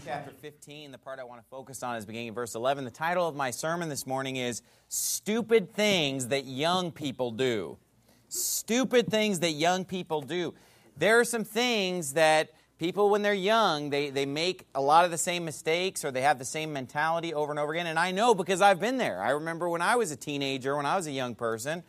chapter 15, the part I want to focus on is beginning of verse 11. The title of my sermon this morning is Stupid Things That Young People Do. Stupid things that young people do. There are some things that people, when they're young, they make a lot of the same mistakes or they have the same mentality over and over again. And I know because I've been there. I remember when I was a teenager, when I was a young person,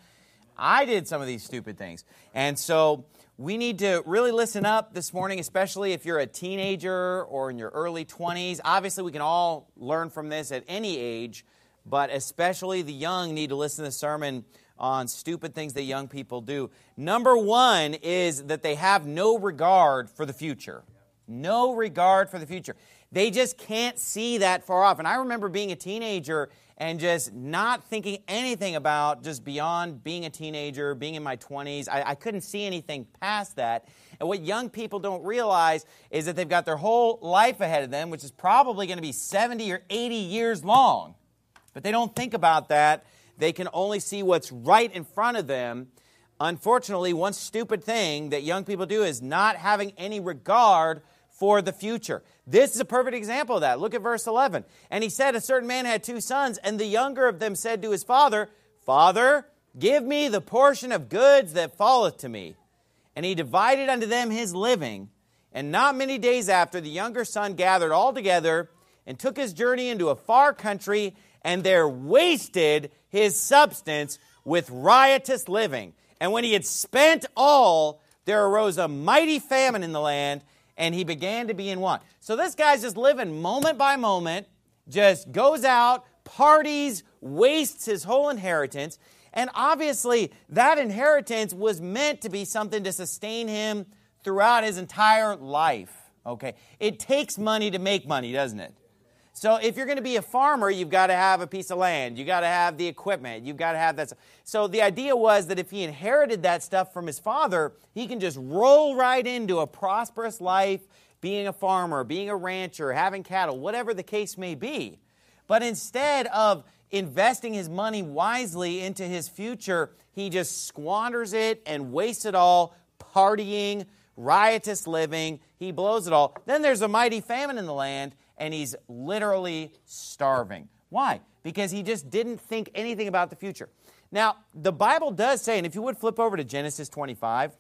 I did some of these stupid things. And so we need to really listen up this morning, especially if you're a teenager or in your early 20s. Obviously, we can all learn from this at any age, but especially the young need to listen to the sermon on stupid things that young people do. Number one is that they have no regard for the future. No regard for the future. They just can't see that far off. And I remember being a teenager and just not thinking anything about just beyond being a teenager, being in my 20s. I couldn't see anything past that. And what young people don't realize is that they've got their whole life ahead of them, which is probably going to be 70 or 80 years long. But they don't think about that. They can only see what's right in front of them. Unfortunately, one stupid thing that young people do is not having any regard for the future. This is a perfect example of that. Look at verse 11. And he said, a certain man had 2 sons, and the younger of them said to his father, Father, give me the portion of goods that falleth to me. And he divided unto them his living. And not many days after, the younger son gathered all together and took his journey into a far country, and there wasted his substance with riotous living. And when he had spent all, there arose a mighty famine in the land, and he began to be in want. So this guy's just living moment by moment, just goes out, parties, wastes his whole inheritance. And obviously, that inheritance was meant to be something to sustain him throughout his entire life. Okay, it takes money to make money, doesn't it? So if you're going to be a farmer, you've got to have a piece of land. You've got to have the equipment. You've got to have that stuff. So the idea was that if he inherited that stuff from his father, he can just roll right into a prosperous life, being a farmer, being a rancher, having cattle, whatever the case may be. But instead of investing his money wisely into his future, he just squanders it and wastes it all, partying, riotous living. He blows it all. Then there's a mighty famine in the land, and he's literally starving. Why? Because he just didn't think anything about the future. Now, the Bible does say, and if you would flip over to Genesis 25,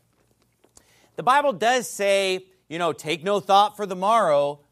the Bible does say, take no thought for the morrow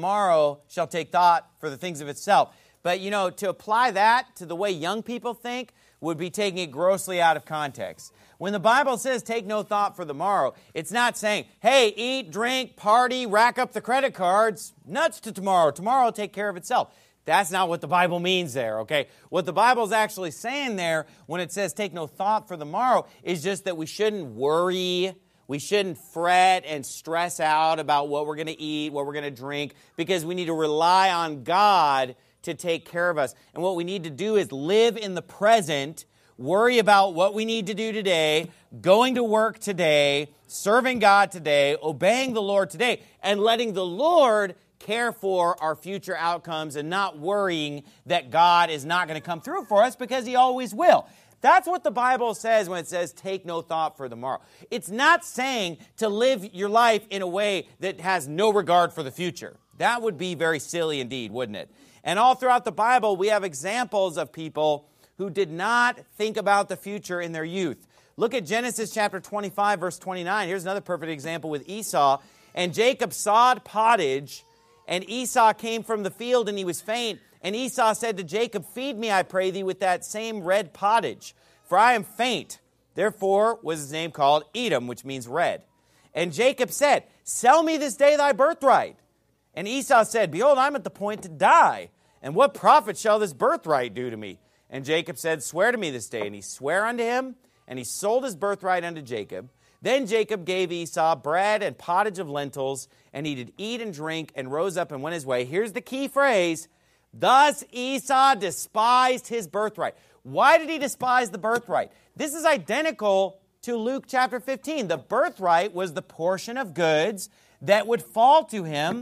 shall take thought for the things of itself. But, to apply that to the way young people think would be taking it grossly out of context. When the Bible says take no thought for the morrow, it's not saying, hey, eat, drink, party, rack up the credit cards, nuts to tomorrow. Tomorrow will take care of itself. That's not what the Bible means there, okay? What the Bible's actually saying there when it says take no thought for the morrow is just that we shouldn't worry, we shouldn't fret and stress out about what we're going to eat, what we're going to drink, because we need to rely on God to take care of us. And what we need to do is live in the present, worry about what we need to do today, going to work today, serving God today, obeying the Lord today, and letting the Lord care for our future outcomes and not worrying that God is not going to come through for us because He always will. That's what the Bible says when it says take no thought for the morrow. It's not saying to live your life in a way that has no regard for the future. That would be very silly indeed, wouldn't it? And all throughout the Bible, we have examples of people who did not think about the future in their youth. Look at Genesis chapter 25, verse 29. Here's another perfect example with Esau. And Jacob sawed pottage, and Esau came from the field, and he was faint. And Esau said to Jacob, Feed me, I pray thee, with that same red pottage, for I am faint. Therefore was his name called Edom, which means red. And Jacob said, Sell me this day thy birthright. And Esau said, Behold, I'm at the point to die. And what profit shall this birthright do to me? And Jacob said, Swear to me this day. And he sware unto him, and he sold his birthright unto Jacob. Then Jacob gave Esau bread and pottage of lentils, and he did eat and drink, and rose up and went his way. Here's the key phrase. Thus Esau despised his birthright. Why did he despise the birthright? This is identical to Luke chapter 15. The birthright was the portion of goods that would fall to him,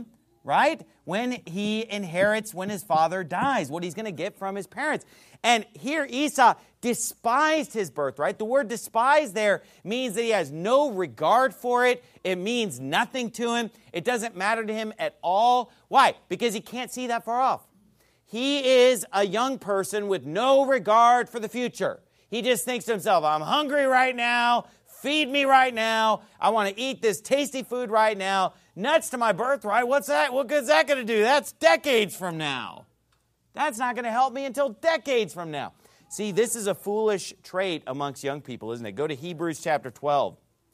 right? When he inherits, when his father dies, what he's going to get from his parents. And here Esau despised his birthright. The word despise there means that he has no regard for it. It means nothing to him. It doesn't matter to him at all. Why? Because he can't see that far off. He is a young person with no regard for the future. He just thinks to himself, I'm hungry right now. Feed me right now. I want to eat this tasty food right now. Nuts to my birthright. What's that? What good's that going to do? That's decades from now. That's not going to help me until decades from now. See, this is a foolish trait amongst young people, isn't it? Go to Hebrews chapter 12.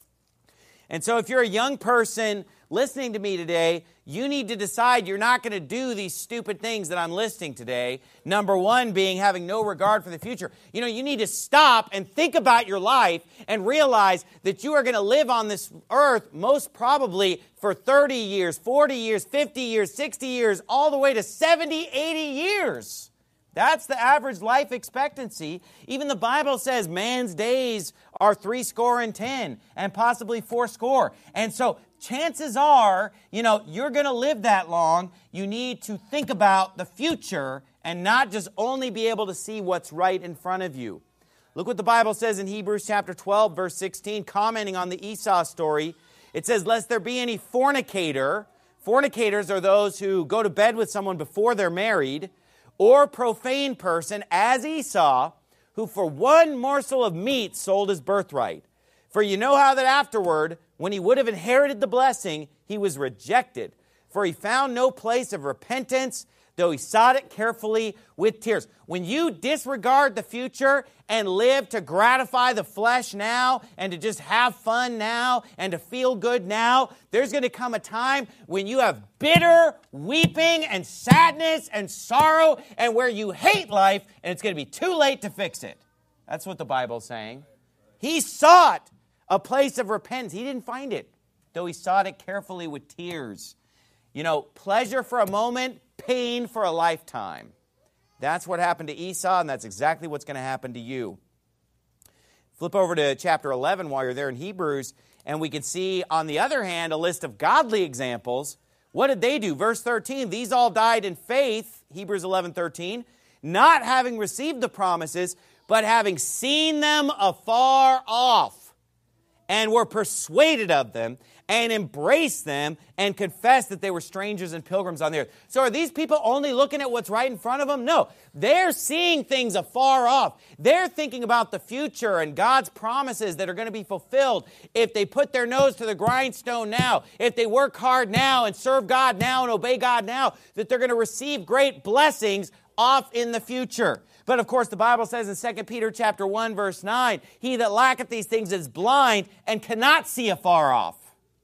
And so if you're a young person listening to me today, you need to decide you're not going to do these stupid things that I'm listing today. Number one being having no regard for the future. You know, you need to stop and think about your life and realize that you are going to live on this earth most probably for 30 years, 40 years, 50 years, 60 years, all the way to 70, 80 years. That's the average life expectancy. Even the Bible says man's days are 70 and possibly 80. And so chances are, you're going to live that long. You need to think about the future and not just only be able to see what's right in front of you. Look what the Bible says in Hebrews chapter 12, verse 16, commenting on the Esau story. It says, lest there be any fornicator. Fornicators are those who go to bed with someone before they're married, or profane person, as Esau, who for one morsel of meat sold his birthright. For you know how that afterward, when he would have inherited the blessing, he was rejected. For he found no place of repentance, though he sought it carefully with tears. When you disregard the future and live to gratify the flesh now and to just have fun now and to feel good now, there's going to come a time when you have bitter weeping and sadness and sorrow and where you hate life and it's going to be too late to fix it. That's what the Bible's saying. He sought a place of repentance. He didn't find it, though he sought it carefully with tears. Pleasure for a moment, pain for a lifetime. That's what happened to Esau, and that's exactly what's going to happen to you. Flip over to chapter 11 while you're there in Hebrews, and we can see, on the other hand, a list of godly examples. What did they do? Verse 13, these all died in faith, Hebrews 11:13, not having received the promises, but having seen them afar off, and were persuaded of them, and embraced them, and confessed that they were strangers and pilgrims on the earth. So are these people only looking at what's right in front of them? No. They're seeing things afar off. They're thinking about the future and God's promises that are going to be fulfilled if they put their nose to the grindstone now, if they work hard now and serve God now and obey God now, that they're going to receive great blessings off in the future. But of course, the Bible says in 2 Peter chapter 1, verse 9, he that lacketh these things is blind and cannot see afar off.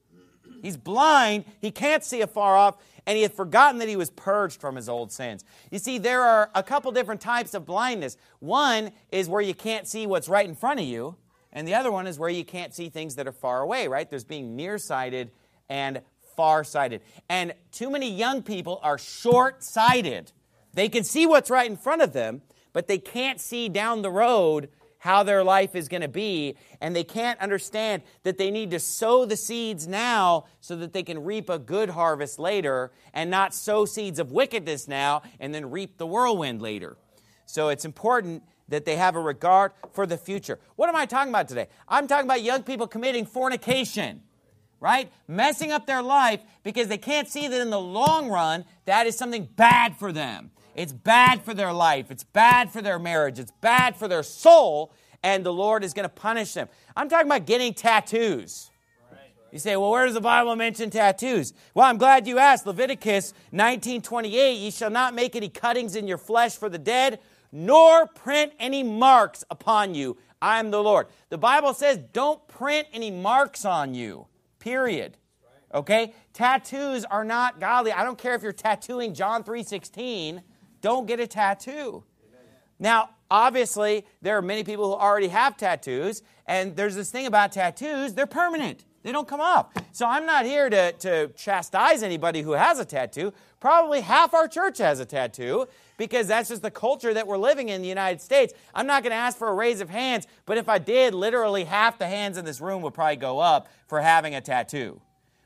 He's blind, he can't see afar off, and he had forgotten that he was purged from his old sins. You see, there are a couple different types of blindness. One is where you can't see what's right in front of you, and the other one is where you can't see things that are far away, right? There's being nearsighted and farsighted. And too many young people are short-sighted. They can see what's right in front of them, but they can't see down the road how their life is going to be, and they can't understand that they need to sow the seeds now so that they can reap a good harvest later, and not sow seeds of wickedness now and then reap the whirlwind later. So it's important that they have a regard for the future. What am I talking about today? I'm talking about young people committing fornication, right? Messing up their life because they can't see that in the long run, that is something bad for them. It's bad for their life. It's bad for their marriage. It's bad for their soul, and the Lord is going to punish them. I'm talking about getting tattoos. You say, well, where does the Bible mention tattoos? Well, I'm glad you asked. Leviticus 19:28, ye shall not make any cuttings in your flesh for the dead, nor print any marks upon you. I am the Lord. The Bible says don't print any marks on you, period. Okay? Tattoos are not godly. I don't care if you're tattooing John 3:16. Don't get a tattoo. Now, obviously, there are many people who already have tattoos, and there's this thing about tattoos, they're permanent. They don't come off. So I'm not here to chastise anybody who has a tattoo. Probably half our church has a tattoo, because that's just the culture that we're living in the United States. I'm not going to ask for a raise of hands, but if I did, literally half the hands in this room would probably go up for having a tattoo.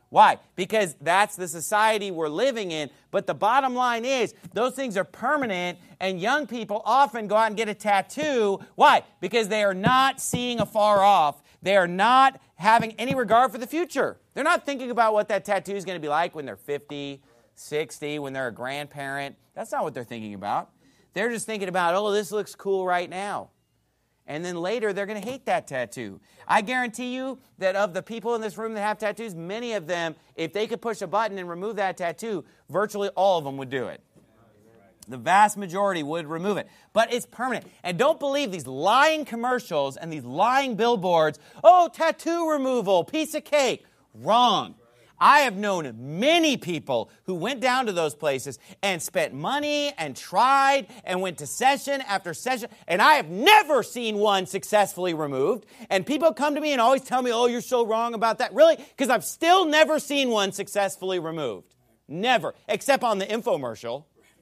Why? Because that's the society we're living in. But the bottom line is, those things are permanent, and young people often go out and get a tattoo. Why? Because they are not seeing afar off. They are not having any regard for the future. They're not thinking about what that tattoo is going to be like when they're 50, 60, when they're a grandparent. That's not what they're thinking about. They're just thinking about, oh, this looks cool right now. And then later, they're going to hate that tattoo. I guarantee you that of the people in this room that have tattoos, many of them, if they could push a button and remove that tattoo, virtually all of them would do it. The vast majority would remove it. But it's permanent. And don't believe these lying commercials and these lying billboards. Oh, tattoo removal, piece of cake. Wrong. I have known many people who went down to those places and spent money and tried and went to session after session, and I have never seen one successfully removed. And people come to me and always tell me, oh, you're so wrong about that. Really? Because I've still never seen one successfully removed. Never. Except on the infomercial.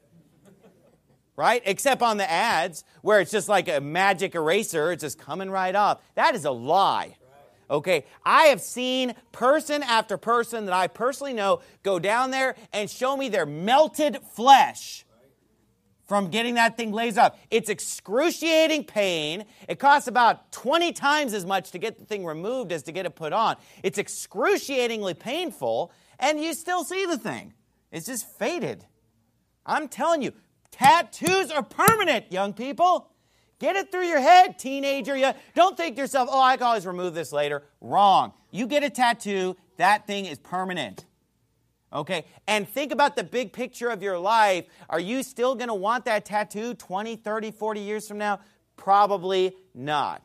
Right? Except on the ads where it's just like a magic eraser. It's just coming right off. That is a lie. Okay, I have seen person after person that I personally know go down there and show me their melted flesh from getting that thing glazed off. It's excruciating pain. It costs about 20 times as much to get the thing removed as to get it put on. It's excruciatingly painful, and you still see the thing. It's just faded. I'm telling you, tattoos are permanent, young people. Get it through your head, teenager. Don't think to yourself, oh, I can always remove this later. Wrong. You get a tattoo, that thing is permanent. Okay? And think about the big picture of your life. Are you still going to want that tattoo 20, 30, 40 years from now? Probably not.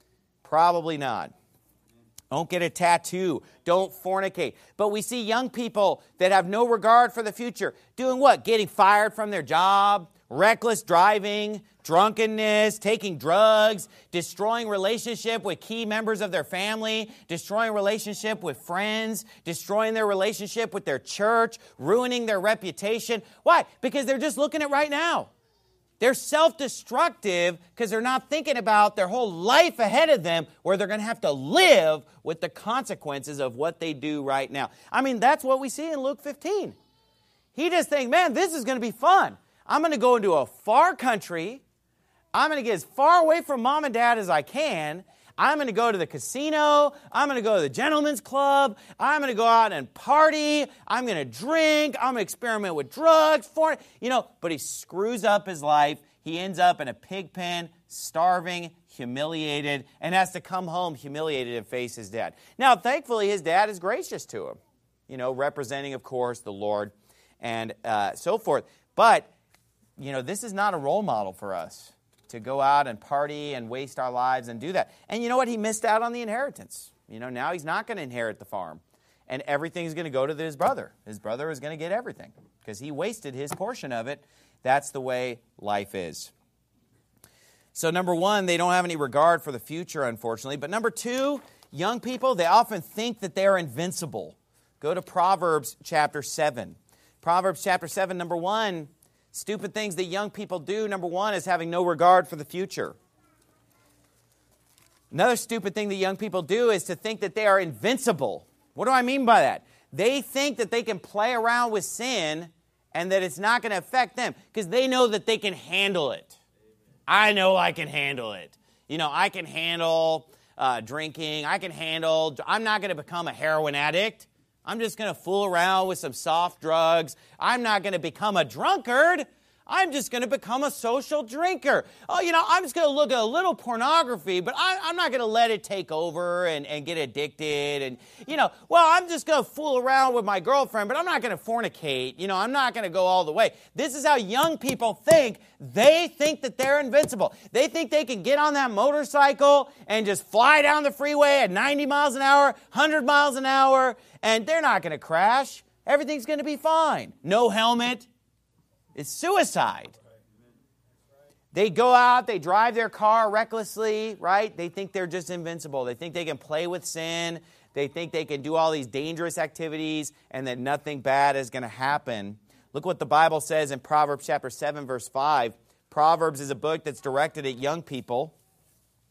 Probably not. Don't get a tattoo. Don't fornicate. But we see young people that have no regard for the future. Doing what? Getting fired from their job, reckless driving, drunkenness, taking drugs, destroying relationship with key members of their family, destroying relationship with friends, destroying their relationship with their church, ruining their reputation. Why? Because they're just looking at right now. They're self-destructive because they're not thinking about their whole life ahead of them where they're going to have to live with the consequences of what they do right now. I mean, that's what we see in Luke 15. He just thinks, man, this is going to be fun. I'm going to go into a far country. I'm going to get as far away from mom and dad as I can. I'm going to go to the casino. I'm going to go to the gentleman's club. I'm going to go out and party. I'm going to drink. I'm going to experiment with drugs. But he screws up his life. He ends up in a pig pen, starving, humiliated, and has to come home humiliated and face his dad. Now, thankfully, his dad is gracious to him, representing, of course, the Lord and so forth. But, this is not a role model for us to go out and party and waste our lives and do that. And you know what? He missed out on the inheritance. Now he's not going to inherit the farm. And everything's going to go to his brother. His brother is going to get everything because he wasted his portion of it. That's the way life is. So number one, they don't have any regard for the future, unfortunately. But number two, young people, they often think that they are invincible. Go to Proverbs chapter 7. Proverbs chapter 7, number one, stupid things that young people do, number one, is having no regard for the future. Another stupid thing that young people do is to think that they are invincible. What do I mean by that? They think that they can play around with sin and that it's not going to affect them because they know that they can handle it. I know I can handle it. I can handle drinking. I'm not going to become a heroin addict. I'm just going to fool around with some soft drugs. I'm not going to become a drunkard. I'm just going to become a social drinker. Oh, I'm just going to look at a little pornography, but I'm not going to let it take over and get addicted. And, I'm just going to fool around with my girlfriend, but I'm not going to fornicate. I'm not going to go all the way. This is how young people think. They think that they're invincible. They think they can get on that motorcycle and just fly down the freeway at 90 miles an hour, 100 miles an hour, and they're not going to crash. Everything's going to be fine. No helmet. It's suicide. They go out, they drive their car recklessly, right? They think they're just invincible. They think they can play with sin. They think they can do all these dangerous activities and that nothing bad is going to happen. Look what the Bible says in Proverbs chapter 7, verse 5. Proverbs is a book that's directed at young people. It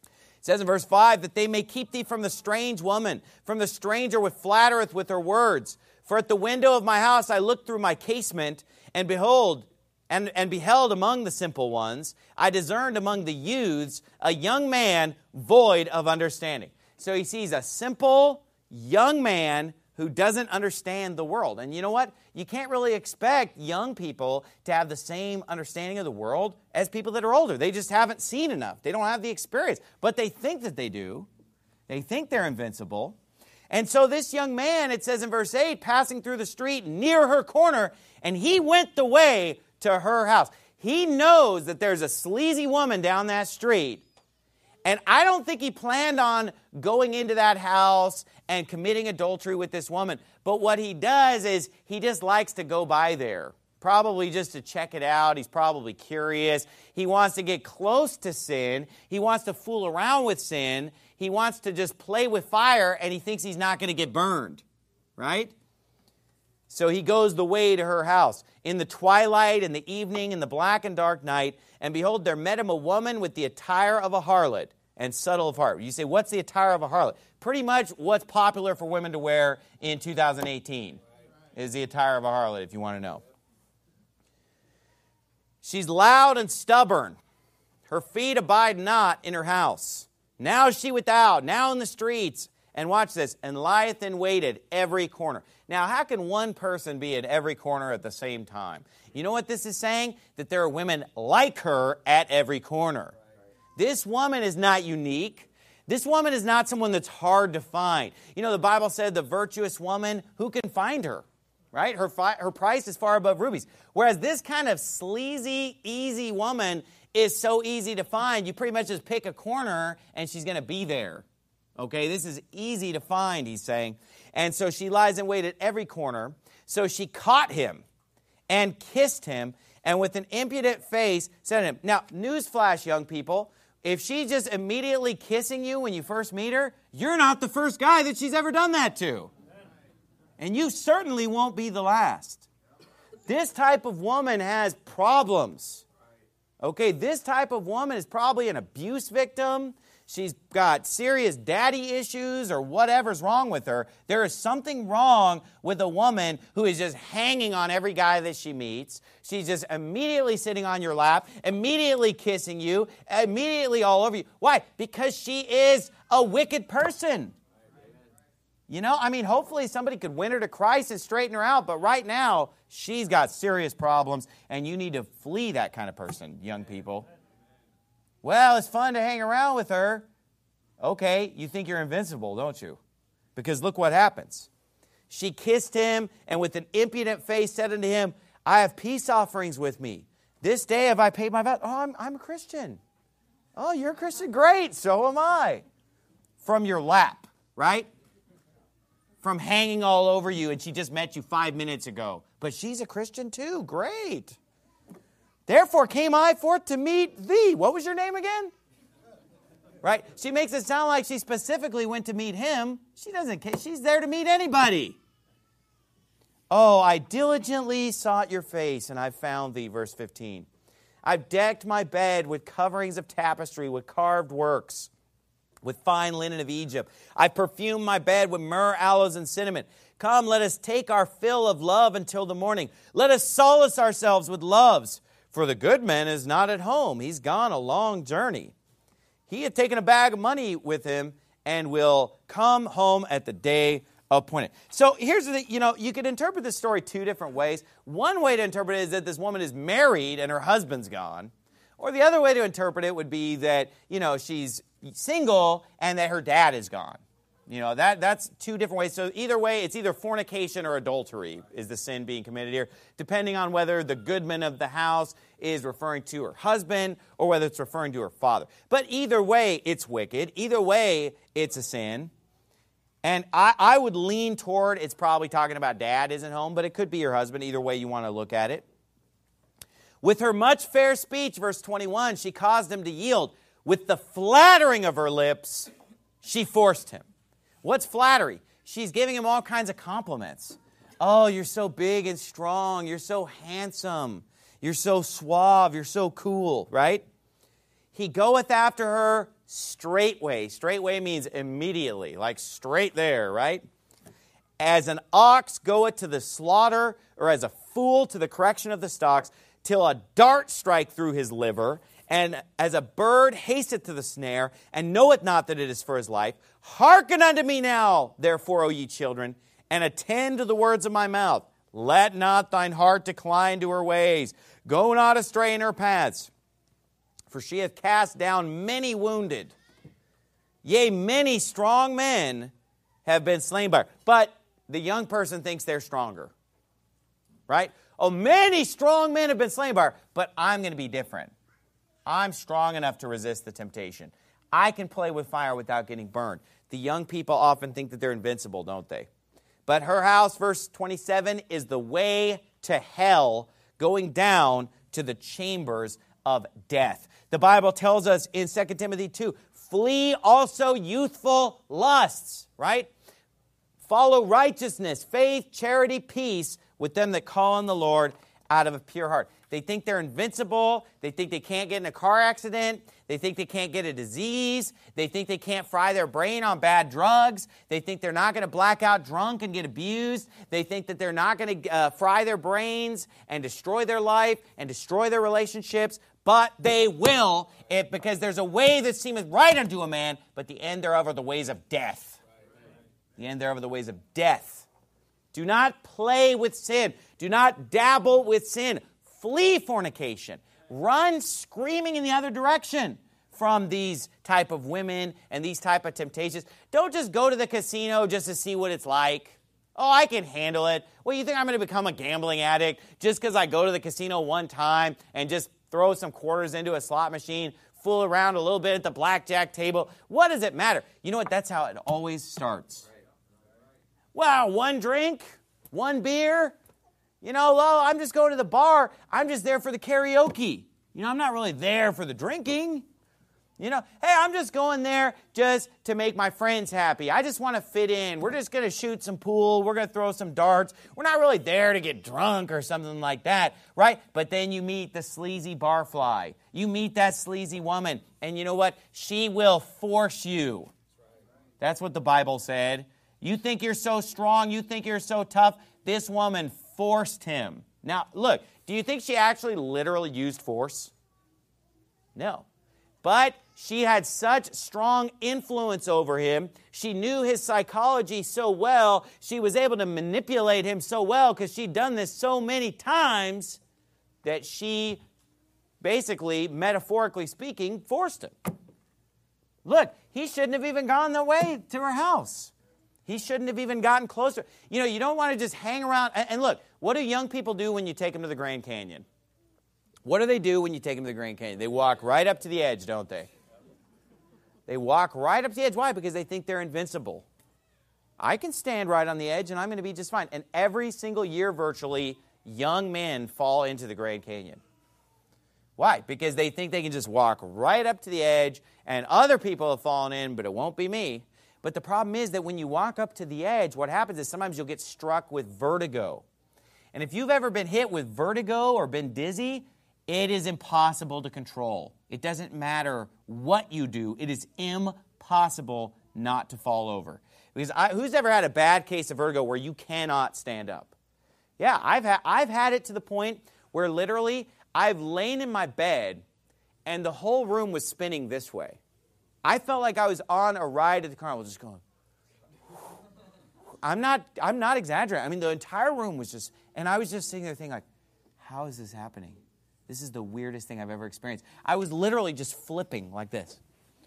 says in verse 5, that they may keep thee from the strange woman, from the stranger which flattereth with her words. For at the window of my house I looked through my casement, and behold, and beheld among the simple ones, I discerned among the youths a young man void of understanding. So he sees a simple young man who doesn't understand the world. And you know what? You can't really expect young people to have the same understanding of the world as people that are older. They just haven't seen enough. They don't have the experience. But they think that they do. They think they're invincible. And so this young man, it says in verse 8, passing through the street near her corner, and he went the way to her house. He knows that there's a sleazy woman down that street. And I don't think he planned on going into that house and committing adultery with this woman. But what he does is he just likes to go by there, probably just to check it out. He's probably curious. He wants to get close to sin. He wants to fool around with sin. He wants to just play with fire, and he thinks he's not going to get burned, right? So he goes the way to her house. In the twilight, in the evening, in the black and dark night, and behold, there met him a woman with the attire of a harlot and subtle of heart. You say, what's the attire of a harlot? Pretty much what's popular for women to wear in 2018 is the attire of a harlot, if you want to know. She's loud and stubborn. Her feet abide not in her house. Now is she without, now in the streets. And watch this, and lieth in wait at every corner. Now, how can one person be at every corner at the same time? You know what this is saying? That there are women like her at every corner. This woman is not unique. This woman is not someone that's hard to find. You know, the Bible said the virtuous woman, who can find her? Right? Her price is far above rubies. Whereas this kind of sleazy, easy woman is so easy to find. You pretty much just pick a corner and she's going to be there. Okay, this is easy to find, he's saying. And so she lies in wait at every corner. So she caught him and kissed him, and with an impudent face said to him. Now, newsflash, young people, if she's just immediately kissing you when you first meet her, you're not the first guy that she's ever done that to. And you certainly won't be the last. This type of woman has problems. Okay, this type of woman is probably an abuse victim. She's got serious daddy issues or whatever's wrong with her. There is something wrong with a woman who is just hanging on every guy that she meets. She's just immediately sitting on your lap, immediately kissing you, immediately all over you. Why? Because she is a wicked person. You know, I mean, hopefully somebody could win her to Christ and straighten her out, but right now, she's got serious problems, and you need to flee that kind of person, young people. Well, it's fun to hang around with her. Okay, you think you're invincible, don't you? Because look what happens. She kissed him, and with an impudent face said unto him, I have peace offerings with me. This day have I paid my vow. Oh, I'm a Christian. Oh, you're a Christian? Great, so am I. From your lap, right? From hanging all over you, and she just met you 5 minutes ago. But she's a Christian too. Great. Therefore came I forth to meet thee. What was your name again? Right? She makes it sound like she specifically went to meet him. She doesn't care. She's there to meet anybody. Oh, I diligently sought your face, and I found thee. Verse 15. I've decked my bed with coverings of tapestry, with carved works, with fine linen of Egypt. I perfumed my bed with myrrh, aloes, and cinnamon. Come, let us take our fill of love until the morning. Let us solace ourselves with loves. For the good man is not at home. He's gone a long journey. He had taken a bag of money with him and will come home at the day appointed. So here's the thing, you could interpret this story two different ways. One way to interpret it is that this woman is married and her husband's gone. Or the other way to interpret it would be that, she's single and that her dad is gone. That's two different ways. So either way, it's either fornication or adultery is the sin being committed here, depending on whether the goodman of the house is referring to her husband or whether it's referring to her father. But either way, it's wicked. Either way, it's a sin. And I would lean toward it's probably talking about dad isn't home, but it could be your husband. Either way you want to look at it. With her much fair speech, verse 21, she caused him to yield. With the flattering of her lips, she forced him. What's flattery? She's giving him all kinds of compliments. Oh, you're so big and strong. You're so handsome. You're so suave. You're so cool, right? He goeth after her straightway. Straightway means immediately, like straight there, right? As an ox goeth to the slaughter, or as a fool to the correction of the stocks, till a dart strike through his liver, and as a bird hasteth to the snare, and knoweth not that it is for his life. Hearken unto me now, therefore, O ye children, and attend to the words of my mouth. Let not thine heart decline to her ways. Go not astray in her paths. For she hath cast down many wounded. Yea, many strong men have been slain by her. But the young person thinks they're stronger. Right? Oh, many strong men have been slain by her, but I'm going to be different. I'm strong enough to resist the temptation. I can play with fire without getting burned. The young people often think that they're invincible, don't they? But her house, verse 27, is the way to hell, going down to the chambers of death. The Bible tells us in 2 Timothy 2, flee also youthful lusts, right? Follow righteousness, faith, charity, peace with them that call on the Lord out of a pure heart. They think they're invincible. They think they can't get in a car accident. They think they can't get a disease. They think they can't fry their brain on bad drugs. They think they're not going to black out drunk and get abused. They think that they're not going to fry their brains and destroy their life and destroy their relationships. But they will, because there's a way that seemeth right unto a man, but the end thereof are the ways of death. The end thereof are the ways of death. Do not play with sin. Do not dabble with sin. Flee fornication. Run screaming in the other direction from these type of women and these type of temptations. Don't just go to the casino just to see what it's like. Oh, I can handle it. Well, you think I'm going to become a gambling addict just because I go to the casino one time and just throw some quarters into a slot machine, fool around a little bit at the blackjack table? What does it matter? You know what? That's how it always starts. Well, one drink, one beer. You know, well, I'm just going to the bar. I'm just there for the karaoke. You know, I'm not really there for the drinking. You know, hey, I'm just going there just to make my friends happy. I just want to fit in. We're just going to shoot some pool. We're going to throw some darts. We're not really there to get drunk or something like that, right? But then you meet the sleazy barfly. You meet that sleazy woman. And you know what? She will force you. That's what the Bible said. You think you're so strong. You think you're so tough. This woman forced him. Now, look, do you think she actually literally used force? No. But she had such strong influence over him. She knew his psychology so well. She was able to manipulate him so well because she'd done this so many times that she basically, metaphorically speaking, forced him. Look, he shouldn't have even gone the way to her house. He shouldn't have even gotten closer. You know, you don't want to just hang around. And look, what do young people do when you take them to the Grand Canyon? What do they do when you take them to the Grand Canyon? They walk right up to the edge, don't they? They walk right up to the edge. Why? Because they think they're invincible. I can stand right on the edge and I'm going to be just fine. And every single year, virtually, young men fall into the Grand Canyon. Why? Because they think they can just walk right up to the edge and other people have fallen in, but it won't be me. But the problem is that when you walk up to the edge, what happens is sometimes you'll get struck with vertigo. And if you've ever been hit with vertigo or been dizzy, it is impossible to control. It doesn't matter what you do. It is impossible not to fall over. Because who's ever had a bad case of vertigo where you cannot stand up? Yeah, I've had it to the point where literally I've lain in my bed and the whole room was spinning this way. I felt like I was on a ride at the carnival, just going. I'm not exaggerating. I mean, the entire room was just, and I was just sitting there thinking, like, how is this happening? This is the weirdest thing I've ever experienced. I was literally just flipping like this.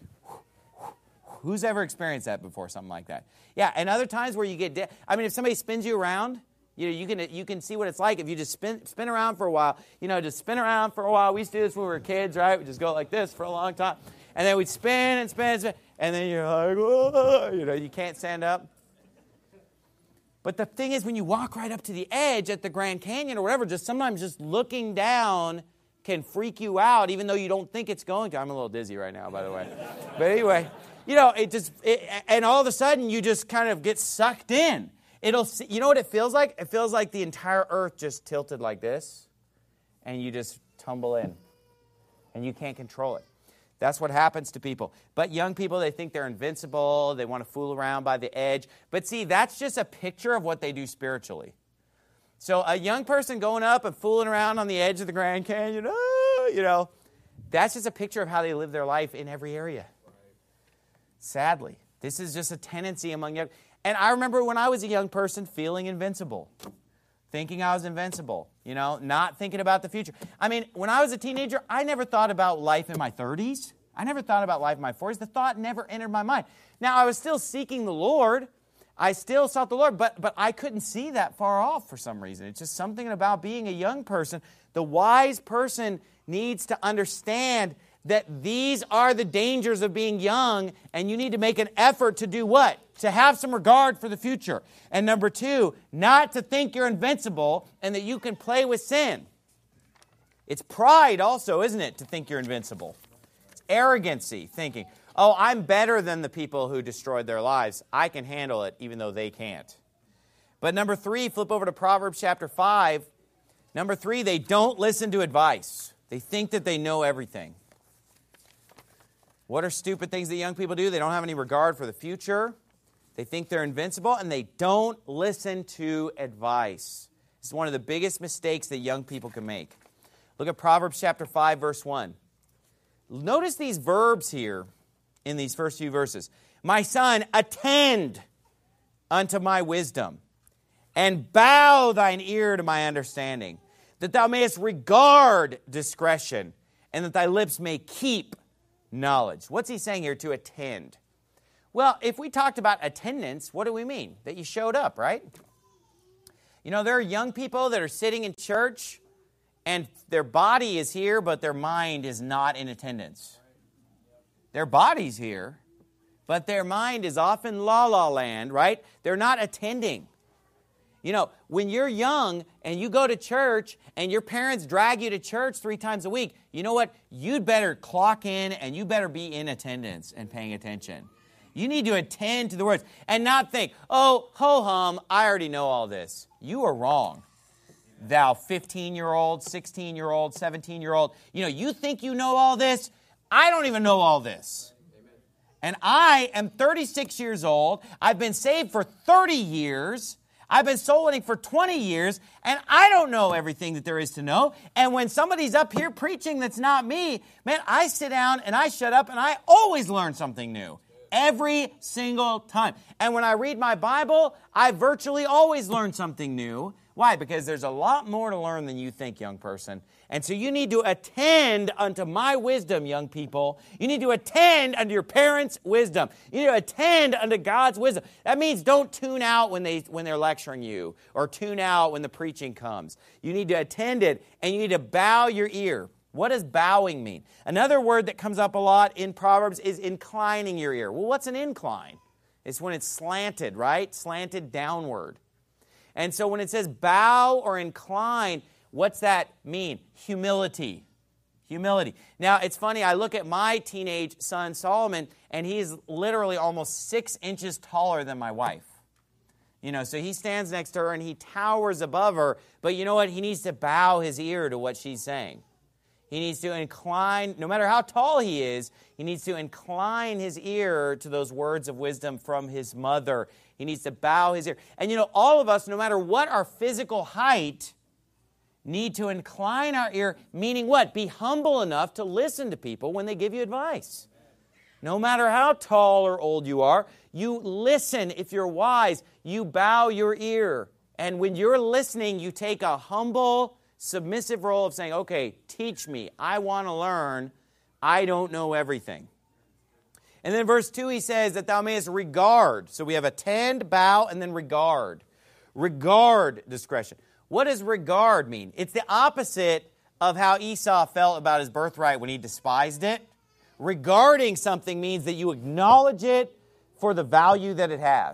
Who's ever experienced that before, something like that? Yeah, and other times where you get, I mean, if somebody spins you around, you can see what it's like if you just spin around for a while. You know, just spin around for a while. We used to do this when we were kids, right? We just go like this for a long time. And then we'd spin and spin and spin. And then you're like, whoa, you know, you can't stand up. But the thing is, when you walk right up to the edge at the Grand Canyon or whatever, just sometimes just looking down can freak you out, even though you don't think it's going to. I'm a little dizzy right now, by the way. But anyway, you know, and all of a sudden you just kind of get sucked in. You know what it feels like? It feels like the entire earth just tilted like this, and you just tumble in, and you can't control it. That's what happens to people. But young people, they think they're invincible. They want to fool around by the edge. But see, that's just a picture of what they do spiritually. So a young person going up and fooling around on the edge of the Grand Canyon, that's just a picture of how they live their life in every area. Sadly, this is just a tendency among young. And I remember when I was a young person feeling invincible, thinking I was invincible, not thinking about the future. I mean, when I was a teenager, I never thought about life in my 30s. I never thought about life in my 40s. The thought never entered my mind. Now, I was still seeking the Lord. I still sought the Lord, but I couldn't see that far off for some reason. It's just something about being a young person. The wise person needs to understand that these are the dangers of being young, and you need to make an effort to do what? To have some regard for the future. And number 2, not to think you're invincible and that you can play with sin. It's pride also, isn't it, to think you're invincible? It's arrogancy, thinking, oh, I'm better than the people who destroyed their lives. I can handle it even though they can't. But number 3, flip over to Proverbs chapter 5. Number 3, they don't listen to advice. They think that they know everything. What are stupid things that young people do? They don't have any regard for the future. They think they're invincible, and they don't listen to advice. This is one of the biggest mistakes that young people can make. Look at Proverbs chapter 5, verse 1. Notice these verbs here in these first few verses. My son, attend unto my wisdom, and bow thine ear to my understanding, that thou mayest regard discretion, and that thy lips may keep knowledge. What's he saying here? To attend. Well, if we talked about attendance, what do we mean? That you showed up, right? There are young people that are sitting in church and their body is here, but their mind is not in attendance. Their body's here, but their mind is off in la-la land, right? They're not attending. When you're young and you go to church and your parents drag you to church 3 times a week, you know what? You'd better clock in and you better be in attendance and paying attention. You need to attend to the words and not think, oh, ho-hum, I already know all this. You are wrong. Thou 15-year-old, 16-year-old, 17-year-old, you think you know all this? I don't even know all this. And I am 36 years old. I've been saved for 30 years. I've been soul winning for 20 years, and I don't know everything that there is to know. And when somebody's up here preaching that's not me, man, I sit down and I shut up, and I always learn something new. Every single time. And when I read my Bible, I virtually always learn something new. Why? Because there's a lot more to learn than you think, young person. And so you need to attend unto my wisdom, young people. You need to attend unto your parents' wisdom. You need to attend unto God's wisdom. That means don't tune out when they're lecturing you or tune out when the preaching comes. You need to attend it, and you need to bow your ear. What does bowing mean? Another word that comes up a lot in Proverbs is inclining your ear. Well, what's an incline? It's when it's slanted, right? Slanted downward. And so when it says bow or incline, what's that mean? Humility. Humility. Now, it's funny, I look at my teenage son, Solomon, and he's literally almost 6 inches taller than my wife. So he stands next to her and he towers above her, but you know what? He needs to bow his ear to what she's saying. He needs to incline, no matter how tall he is, he needs to incline his ear to those words of wisdom from his mother. He needs to bow his ear. And all of us, no matter what our physical height, need to incline our ear, meaning what? Be humble enough to listen to people when they give you advice. No matter how tall or old you are, you listen. If you're wise, you bow your ear. And when you're listening, you take a humble, submissive role of saying, okay, teach me. I want to learn. I don't know everything. And then verse 2, he says that thou mayest regard. So we have attend, bow, and then regard. Regard discretion. What does regard mean? It's the opposite of how Esau felt about his birthright when he despised it. Regarding something means that you acknowledge it for the value that it has.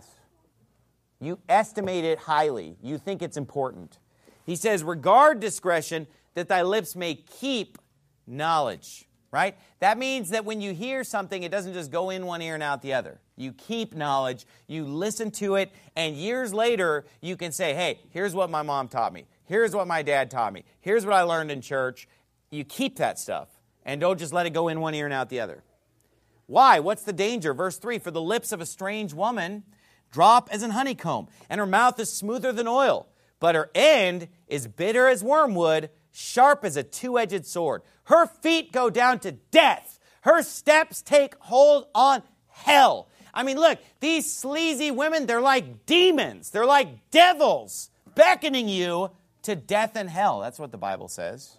You estimate it highly. You think it's important. He says, regard discretion, that thy lips may keep knowledge. Right? That means that when you hear something, it doesn't just go in one ear and out the other. You keep knowledge, you listen to it, and years later, you can say, hey, here's what my mom taught me. Here's what my dad taught me. Here's what I learned in church. You keep that stuff. And don't just let it go in one ear and out the other. Why? What's the danger? Verse 3, for the lips of a strange woman drop as an honeycomb, and her mouth is smoother than oil, but her end is bitter as wormwood, sharp as a two-edged sword. Her feet go down to death. Her steps take hold on hell. I mean, look, these sleazy women, they're like demons. They're like devils beckoning you to death and hell. That's what the Bible says.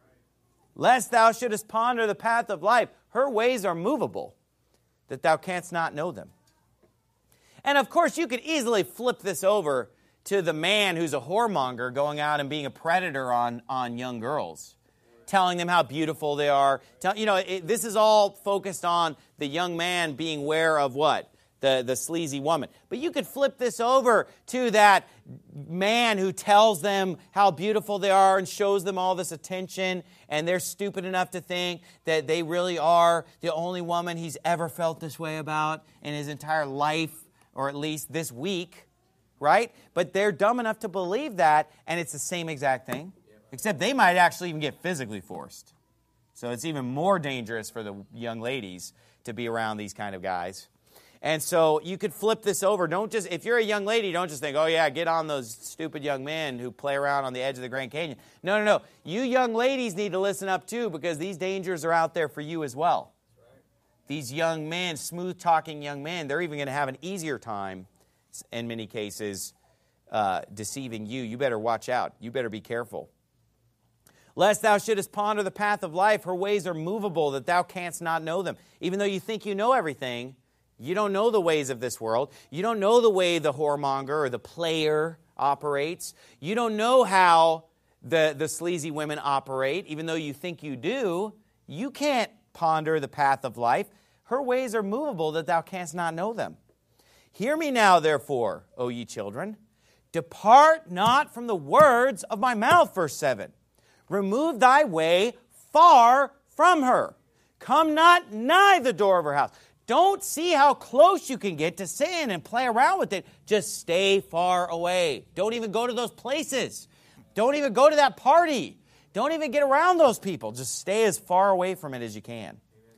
Lest thou shouldest ponder the path of life. Her ways are movable, that thou canst not know them. And of course, you could easily flip this over to the man who's a whoremonger going out and being a predator on young girls, telling them how beautiful they are. This is all focused on the young man being aware of what? The sleazy woman. But you could flip this over to that man who tells them how beautiful they are and shows them all this attention, and they're stupid enough to think that they really are the only woman he's ever felt this way about in his entire life, or at least this week, right? But they're dumb enough to believe that, and it's the same exact thing, except they might actually even get physically forced. So it's even more dangerous for the young ladies to be around these kind of guys. And so you could flip this over. If you're a young lady, don't just think, oh yeah, get on those stupid young men who play around on the edge of the Grand Canyon. No. You young ladies need to listen up too, because these dangers are out there for you as well. These young men, smooth-talking young men, they're even going to have an easier time, in many cases, deceiving you. You better watch out. You better be careful. Lest thou shouldest ponder the path of life, her ways are movable, that thou canst not know them. Even though you think you know everything, you don't know the ways of this world. You don't know the way the whoremonger or the player operates. You don't know how the sleazy women operate, even though you think you do. You can't ponder the path of life. Her ways are movable, that thou canst not know them. Hear me now, therefore, O ye children. Depart not from the words of my mouth, verse 7. Remove thy way far from her. Come not nigh the door of her house. Don't see how close you can get to sin and play around with it. Just stay far away. Don't even go to those places. Don't even go to that party. Don't even get around those people. Just stay as far away from it as you can.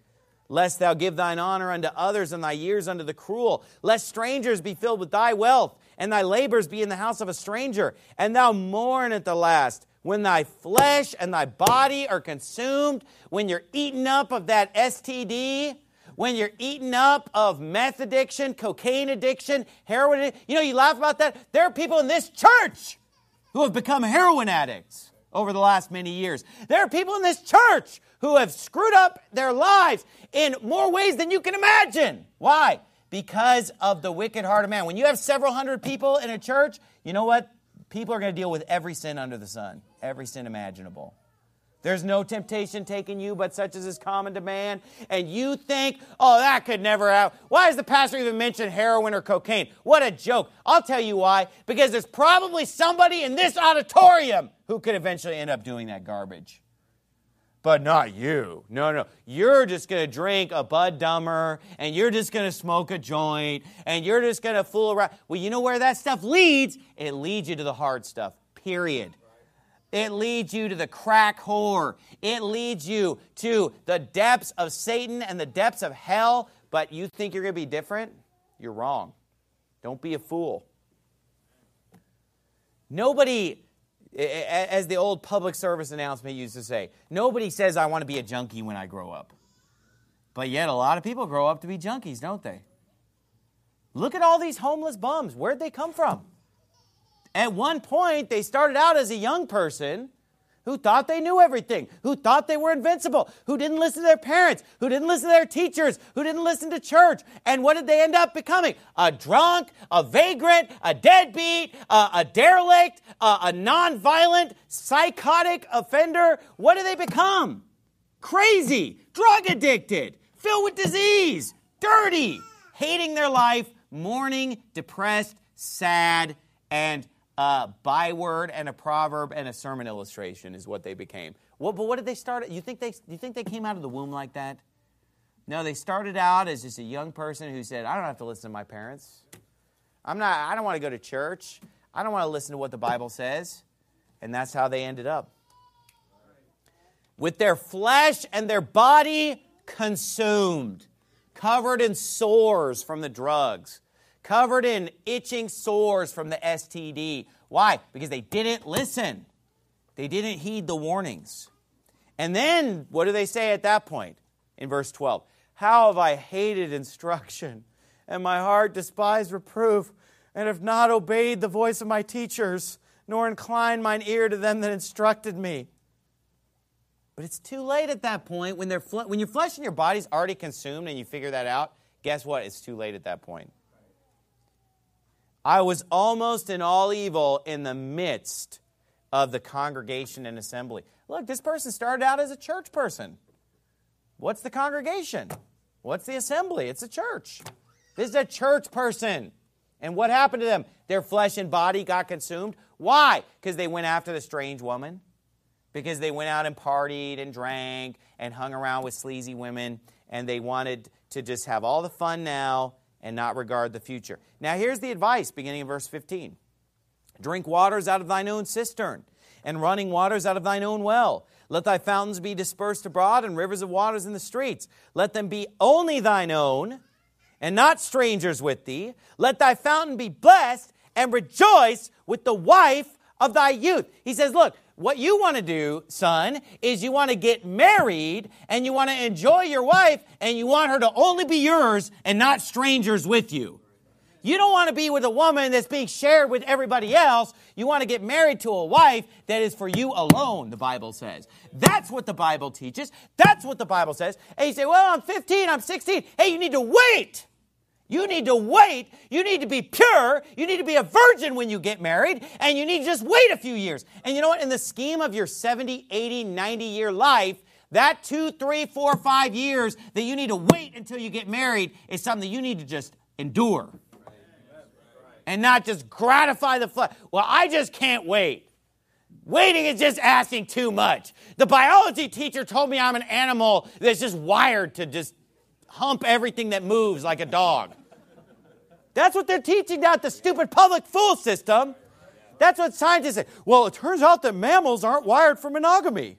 Lest thou give thine honor unto others and thy years unto the cruel. Lest strangers be filled with thy wealth, and thy labors be in the house of a stranger. And thou mourn at the last, when thy flesh and thy body are consumed, when you're eaten up of that STD, when you're eaten up of meth addiction, cocaine addiction, heroin addiction. You laugh about that. There are people in this church who have become heroin addicts over the last many years. There are people in this church who have screwed up their lives in more ways than you can imagine. Why? Because of the wicked heart of man. When you have several hundred people in a church, you know what? People are going to deal with every sin under the sun, every sin imaginable. There's no temptation taking you but such as is common to man. And you think, oh, that could never happen. Why does the pastor even mention heroin or cocaine? What a joke. I'll tell you why. Because there's probably somebody in this auditorium who could eventually end up doing that garbage. But not you. No. You're just going to drink a Bud Dummer, and you're just going to smoke a joint, and you're just going to fool around. Well, you know where that stuff leads? It leads you to the hard stuff, period. It leads you to the crack whore. It leads you to the depths of Satan and the depths of hell. But you think you're going to be different? You're wrong. Don't be a fool. Nobody, as the old public service announcement used to say, nobody says, I want to be a junkie when I grow up. But yet a lot of people grow up to be junkies, don't they? Look at all these homeless bums. Where'd they come from? At one point, they started out as a young person who thought they knew everything, who thought they were invincible, who didn't listen to their parents, who didn't listen to their teachers, who didn't listen to church. And what did they end up becoming? A drunk, a vagrant, a deadbeat, a derelict, a nonviolent, psychotic offender. What do they become? Crazy, drug addicted, filled with disease, dirty, hating their life, mourning, depressed, sad, and byword and a proverb and a sermon illustration is what they became. But what did they start? You think they came out of the womb like that? No, they started out as just a young person who said, I don't have to listen to my parents. I don't want to go to church. I don't want to listen to what the Bible says. And that's how they ended up. with their flesh and their body consumed, covered in sores from the drugs, covered in itching sores from the STD. Why? Because they didn't listen. They didn't heed the warnings. And then, what do they say at that point? In verse 12, how have I hated instruction, and my heart despised reproof, and have not obeyed the voice of my teachers, nor inclined mine ear to them that instructed me. But it's too late at that point. When your flesh and your body's already consumed and you figure that out, guess what? It's too late at that point. I was almost in all evil in the midst of the congregation and assembly. Look, this person started out as a church person. What's the congregation? What's the assembly? It's a church. This is a church person. And what happened to them? Their flesh and body got consumed. Why? Because they went after the strange woman. Because they went out and partied and drank and hung around with sleazy women, and they wanted to just have all the fun now and not regard the future. Now here's the advice, beginning in verse 15. Drink waters out of thine own cistern, and running waters out of thine own well. Let thy fountains be dispersed abroad, and rivers of waters in the streets. Let them be only thine own, and not strangers with thee. Let thy fountain be blessed, and rejoice with the wife of thy youth. He says, look, what you want to do, son, is you want to get married and you want to enjoy your wife and you want her to only be yours and not strangers with you. You don't want to be with a woman that's being shared with everybody else. You want to get married to a wife that is for you alone, the Bible says. That's what the Bible teaches. That's what the Bible says. And you say, well, I'm 15, I'm 16. Hey, you need to wait. You need to wait. You need to be pure. You need to be a virgin when you get married. And you need to just wait a few years. And you know what? In the scheme of your 70, 80, 90-year life, that 2, 3, 4, 5 years that you need to wait until you get married is something that you need to just endure. And not just gratify the flesh. Well, I just can't wait. Waiting is just asking too much. The biology teacher told me I'm an animal that's just wired to just hump everything that moves like a dog. That's what they're teaching down at the stupid public school system. That's what scientists say. Well, it turns out that mammals aren't wired for monogamy.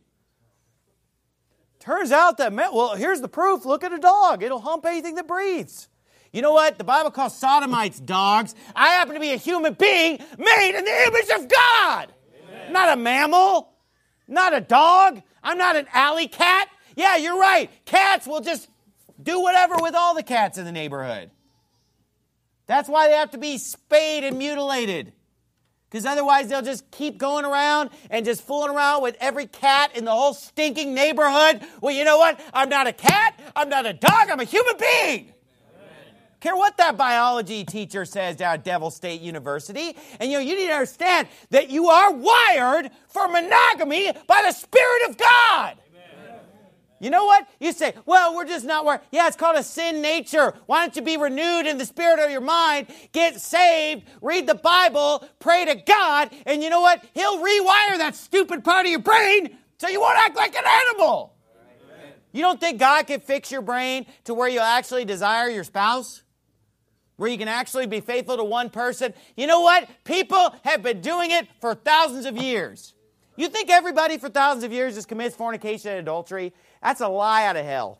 Turns out that, well, here's the proof. Look at a dog. It'll hump anything that breathes. You know what? The Bible calls sodomites dogs. I happen to be a human being made in the image of God. Amen. Not a mammal. Not a dog. I'm not an alley cat. Yeah, you're right. Cats will just do whatever with all the cats in the neighborhood. That's why they have to be spayed and mutilated. Because otherwise they'll just keep going around and just fooling around with every cat in the whole stinking neighborhood. Well, you know what? I'm not a cat. I'm not a dog. I'm a human being. Care what that biology teacher says down at Devil State University. And you need to understand that you are wired for monogamy by the Spirit of God. Amen. You know what? You say, well, we're just not wired. Yeah, it's called a sin nature. Why don't you be renewed in the spirit of your mind, get saved, read the Bible, pray to God, and you know what? He'll rewire that stupid part of your brain so you won't act like an animal. Amen. You don't think God can fix your brain to where you'll actually desire your spouse? Where you can actually be faithful to one person. You know what? People have been doing it for thousands of years. You think everybody for thousands of years just commits fornication and adultery? That's a lie out of hell.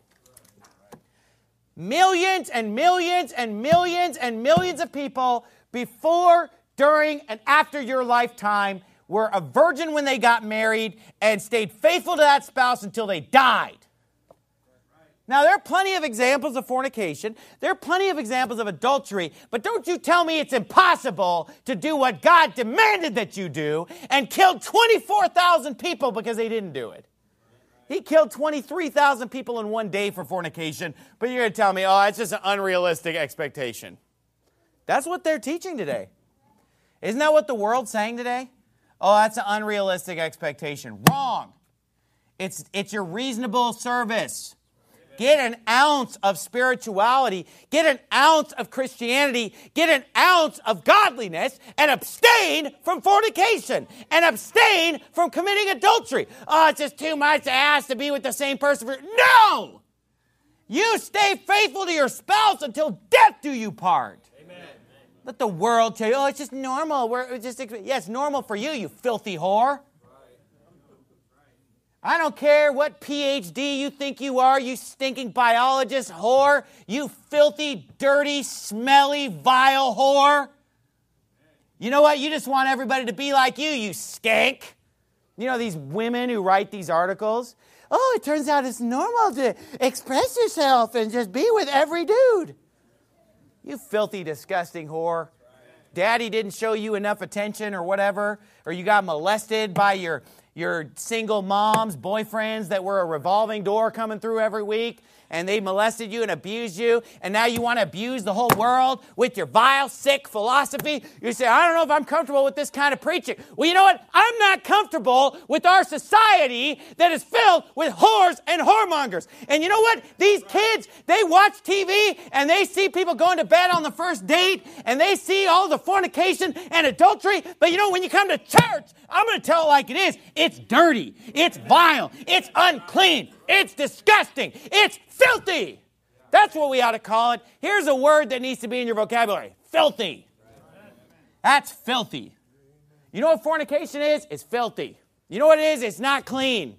Millions and millions and millions and millions of people before, during, and after your lifetime were a virgin when they got married and stayed faithful to that spouse until they died. Now, there are plenty of examples of fornication. There are plenty of examples of adultery. But don't you tell me it's impossible to do what God demanded that you do and killed 24,000 people because they didn't do it. He killed 23,000 people in one day for fornication. But you're going to tell me, oh, it's just an unrealistic expectation. That's what they're teaching today. Isn't that what the world's saying today? Oh, that's an unrealistic expectation. Wrong. It's your reasonable service. Get an ounce of spirituality, get an ounce of Christianity, get an ounce of godliness, and abstain from fornication, and abstain from committing adultery. Oh, it's just too much to ask to be with the same person. No! You stay faithful to your spouse until death do you part. Amen. Let the world tell you, oh, it's just normal. Yeah, it's normal for you, you filthy whore. I don't care what PhD you think you are, you stinking biologist whore, you filthy, dirty, smelly, vile whore. You know what? You just want everybody to be like you skank. You know these women who write these articles? Oh, it turns out it's normal to express yourself and just be with every dude. You filthy, disgusting whore. Daddy didn't show you enough attention or whatever, or you got molested by your single mom's boyfriends that were a revolving door coming through every week, and they molested you and abused you, and now you want to abuse the whole world with your vile, sick philosophy. You say, I don't know if I'm comfortable with this kind of preaching. Well, you know what? I'm not comfortable with our society that is filled with whores and whoremongers. And you know what? These kids, they watch TV, and they see people going to bed on the first date, and they see all the fornication and adultery. But you know, when you come to church, I'm going to tell it like it is. It's dirty. It's vile. It's unclean. It's disgusting. It's filthy. That's what we ought to call it. Here's a word that needs to be in your vocabulary. Filthy. That's filthy. You know what fornication is? It's filthy. You know what it is? It's not clean.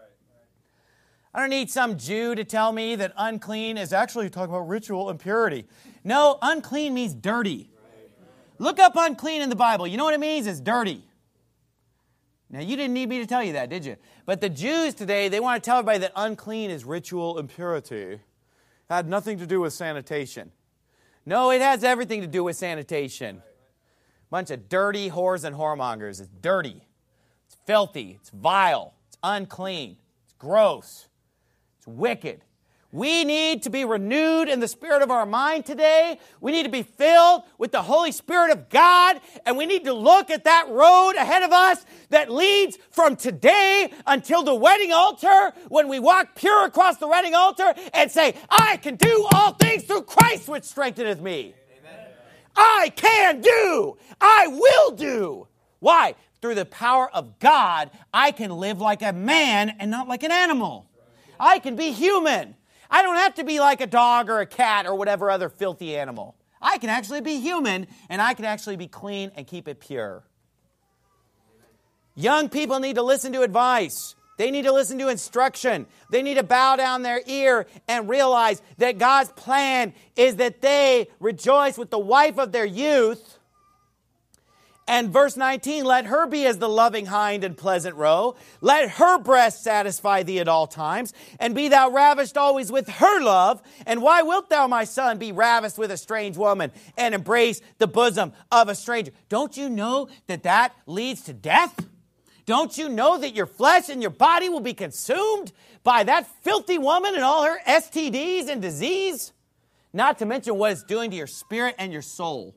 I don't need some Jew to tell me that unclean is actually talking about ritual impurity. No, unclean means dirty. Look up unclean in the Bible. You know what it means? It's dirty. Now, you didn't need me to tell you that, did you? But the Jews today, they want to tell everybody that unclean is ritual impurity. It had nothing to do with sanitation. No, it has everything to do with sanitation. Bunch of dirty whores and whoremongers. It's dirty. It's filthy. It's vile. It's unclean. It's gross. It's wicked. We need to be renewed in the spirit of our mind today. We need to be filled with the Holy Spirit of God. And we need to look at that road ahead of us that leads from today until the wedding altar, when we walk pure across the wedding altar and say, I can do all things through Christ which strengtheneth me. Amen. I can do. I will do. Why? Through the power of God, I can live like a man and not like an animal. I can be human. I don't have to be like a dog or a cat or whatever other filthy animal. I can actually be human, and I can actually be clean and keep it pure. Young people need to listen to advice. They need to listen to instruction. They need to bow down their ear and realize that God's plan is that they rejoice with the wife of their youth. And verse 19, let her be as the loving hind and pleasant roe. Let her breast satisfy thee at all times. And be thou ravished always with her love. And why wilt thou, my son, be ravished with a strange woman and embrace the bosom of a stranger? Don't you know that that leads to death? Don't you know that your flesh and your body will be consumed by that filthy woman and all her STDs and disease? Not to mention what it's doing to your spirit and your soul.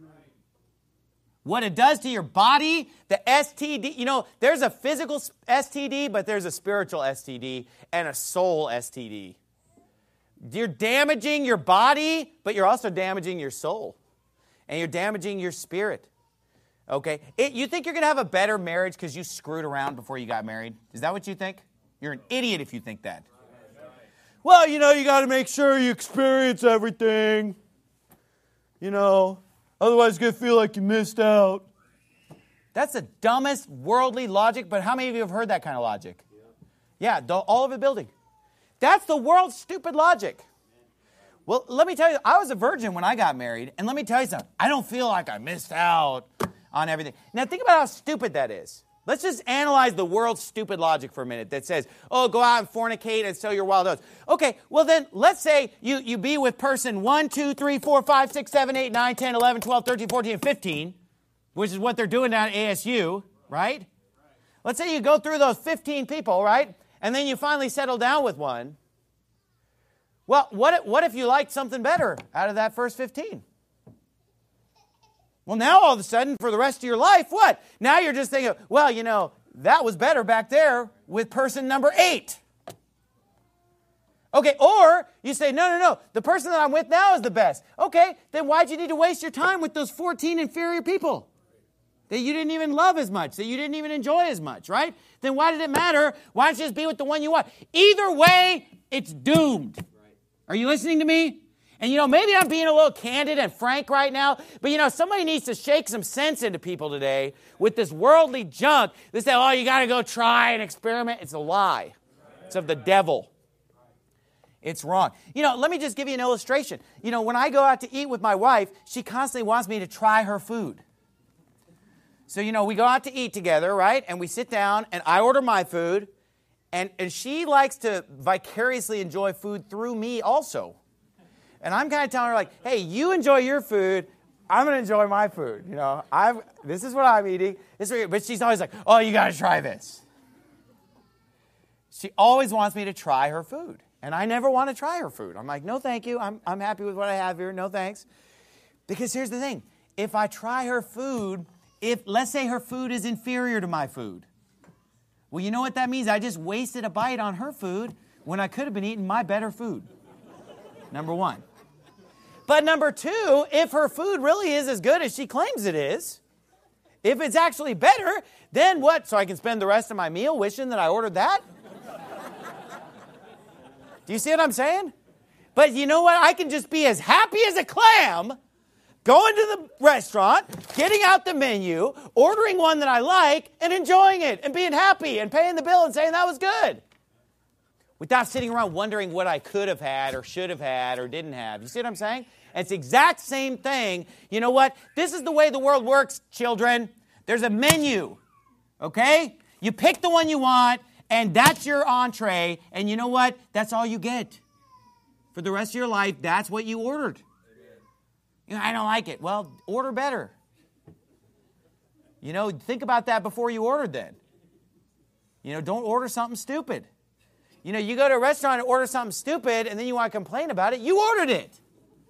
What it does to your body, the STD, you know, there's a physical STD, but there's a spiritual STD and a soul STD. You're damaging your body, but you're also damaging your soul. And you're damaging your spirit. Okay? You think you're going to have a better marriage because you screwed around before you got married? Is that what you think? You're an idiot if you think that. Well, you know, you got to make sure you experience everything. You know. Otherwise, you're going to feel like you missed out. That's the dumbest worldly logic, but how many of you have heard that kind of logic? Yeah, all over the building. That's the world's stupid logic. Well, let me tell you, I was a virgin when I got married, and let me tell you something. I don't feel like I missed out on everything. Now, think about how stupid that is. Let's just analyze the world's stupid logic for a minute that says, oh, go out and fornicate and sell your wild oats. Okay, well then, let's say you be with person 1, 2, 3, 4, 5, 6, 7, 8, 9, 10, 11, 12, 13, 14, and 15, which is what they're doing down at ASU, right? Let's say you go through those 15 people, right? And then you finally settle down with one. Well, what if you liked something better out of that first 15? Well, now all of a sudden, for the rest of your life, what? Now you're just thinking, well, you know, that was better back there with person number 8. Okay, or you say, no, the person that I'm with now is the best. Okay, then why'd you need to waste your time with those 14 inferior people that you didn't even love as much, that you didn't even enjoy as much, right? Then why did it matter? Why don't you just be with the one you want? Either way, it's doomed. Are you listening to me? And, maybe I'm being a little candid and frank right now, but, somebody needs to shake some sense into people today with this worldly junk. They say, oh, you got to go try and experiment. It's a lie. It's of the devil. It's wrong. Let me just give you an illustration. When I go out to eat with my wife, she constantly wants me to try her food. So, we go out to eat together, right? And we sit down, and I order my food, and she likes to vicariously enjoy food through me also. And I'm kind of telling her, like, hey, you enjoy your food, I'm going to enjoy my food. This is what I'm eating. But she's always like, oh, you got to try this. She always wants me to try her food. And I never want to try her food. I'm like, no, thank you. I'm happy with what I have here. No, thanks. Because here's the thing. If I try her food, let's say her food is inferior to my food. Well, you know what that means? I just wasted a bite on her food when I could have been eating my better food. Number one. But number two, if her food really is as good as she claims it is, if it's actually better, then what? So I can spend the rest of my meal wishing that I ordered that? Do you see what I'm saying? But you know what? I can just be as happy as a clam going to the restaurant, getting out the menu, ordering one that I like, and enjoying it, and being happy, and paying the bill and saying that was good. Without sitting around wondering what I could have had, or should have had, or didn't have. You see what I'm saying? And it's the exact same thing. You know what? This is the way the world works, children. There's a menu, okay? You pick the one you want, and that's your entree, and you know what? That's all you get. For the rest of your life, that's what you ordered. I don't like it. Well, order better. Think about that before you ordered then. Don't order something stupid. You go to a restaurant and order something stupid, and then you want to complain about it. You ordered it.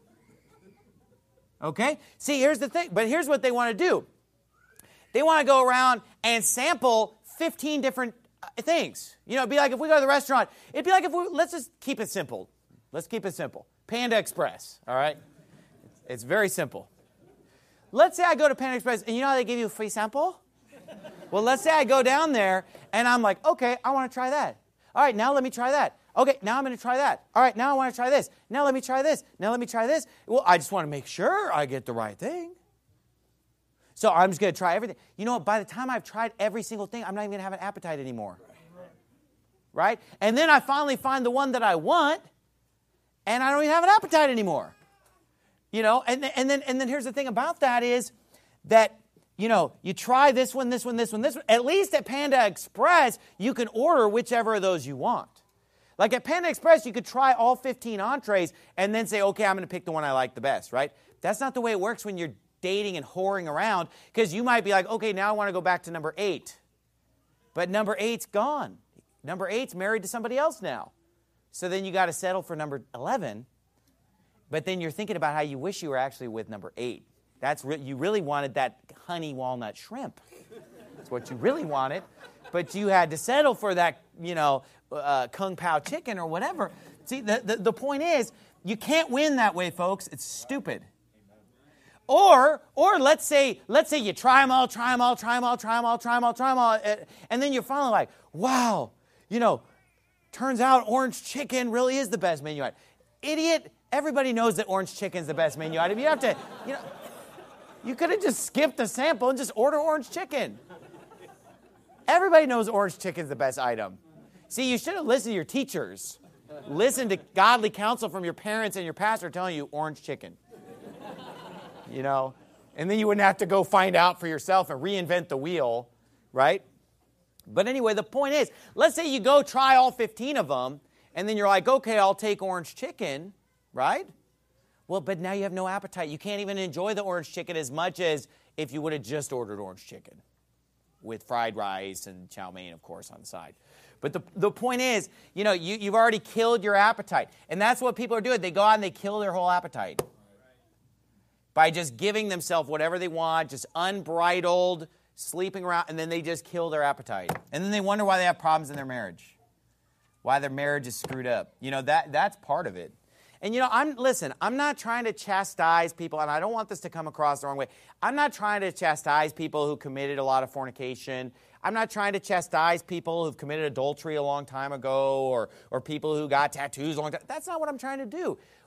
Okay? See, here's the thing. But here's what they want to do. They want to go around and sample 15 different things. It'd be like if we go to the restaurant. It'd be like let's just keep it simple. Let's keep it simple. Panda Express, all right? It's very simple. Let's say I go to Panda Express, and you know how they give you a free sample? Well, let's say I go down there, and I'm like, okay, I want to try that. All right, now let me try that. Okay, now I'm going to try that. All right, now I want to try this. Now let me try this. Now let me try this. Well, I just want to make sure I get the right thing. So I'm just going to try everything. You know what? By the time I've tried every single thing, I'm not even going to have an appetite anymore. Right? And then I finally find the one that I want, and I don't even have an appetite anymore. And then here's the thing about that is that, you try this one, this one, this one, this one. At least at Panda Express, you can order whichever of those you want. Like at Panda Express, you could try all 15 entrees and then say, okay, I'm going to pick the one I like the best, right? That's not the way it works when you're dating and whoring around, because you might be like, okay, now I want to go back to number 8. But number 8's gone. Number 8's married to somebody else now. So then you got to settle for number 11. But then you're thinking about how you wish you were actually with number 8. You really wanted that honey walnut shrimp. That's what you really wanted. But you had to settle for that, Kung Pao chicken or whatever. See, the point is, you can't win that way, folks. It's stupid. Or let's say you try them all, and then you're finally like, wow, turns out orange chicken really is the best menu item. Idiot, everybody knows that orange chicken is the best menu item. You have to, you could have just skipped the sample and just order orange chicken. Everybody knows orange chicken is the best item. See, you should have listened to your teachers. Listen to godly counsel from your parents and your pastor telling you orange chicken. And then you wouldn't have to go find out for yourself and reinvent the wheel, right? But anyway, the point is, let's say you go try all 15 of them, and then you're like, okay, I'll take orange chicken, right? Well, but now you have no appetite. You can't even enjoy the orange chicken as much as if you would have just ordered orange chicken with fried rice and chow mein, of course, on the side. But the point is, you've already killed your appetite. And that's what people are doing. They go out and they kill their whole appetite by just giving themselves whatever they want, just unbridled, sleeping around, and then they just kill their appetite. And then they wonder why they have problems in their marriage, why their marriage is screwed up. That's part of it. And, I'm not trying to chastise people, and I don't want this to come across the wrong way. I'm not trying to chastise people who committed a lot of fornication. I'm not trying to chastise people who've committed adultery a long time ago or people who got tattoos a long time. That's not what I'm trying to do.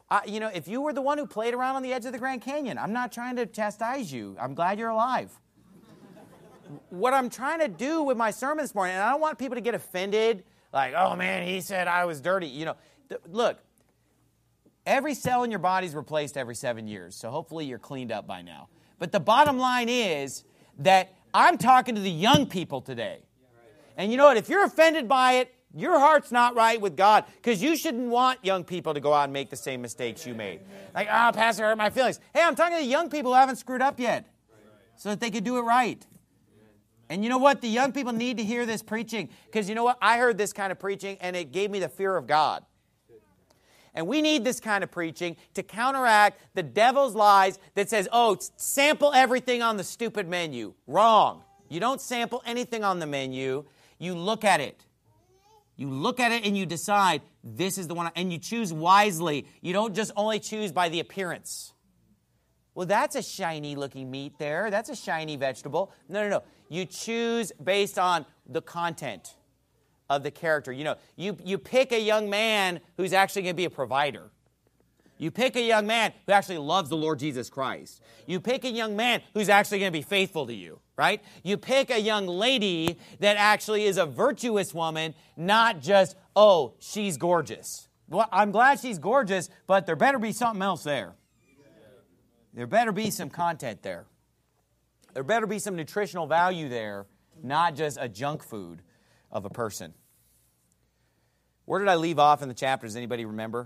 If you were the one who played around on the edge of the Grand Canyon, I'm not trying to chastise you. I'm glad you're alive. What I'm trying to do with my sermon this morning, and I don't want people to get offended, like, oh man, he said I was dirty. Look, every cell in your body is replaced every 7 years, so hopefully you're cleaned up by now. But the bottom line is that I'm talking to the young people today. And you know what? If you're offended by it, your heart's not right with God, because you shouldn't want young people to go out and make the same mistakes you made. Like, Pastor, hurt my feelings. Hey, I'm talking to the young people who haven't screwed up yet, so that they could do it right. And you know what? The young people need to hear this preaching, because you know what? I heard this kind of preaching, and it gave me the fear of God. And we need this kind of preaching to counteract the devil's lies that says, sample everything on the stupid menu. Wrong. You don't sample anything on the menu. You look at it. You look at it and you decide, this is the one, and you choose wisely. You don't just only choose by the appearance. Well, that's a shiny looking meat there. That's a shiny vegetable. No. You choose based on the content of the character. You pick a young man who's actually going to be a provider. You pick a young man who actually loves the Lord Jesus Christ. You pick a young man who's actually going to be faithful to you, right? You pick a young lady that actually is a virtuous woman, not just, she's gorgeous. Well, I'm glad she's gorgeous, but there better be something else there. There better be some content there. There better be some nutritional value there, not just a junk food of a person. Where did I leave off in the chapter? Does anybody remember?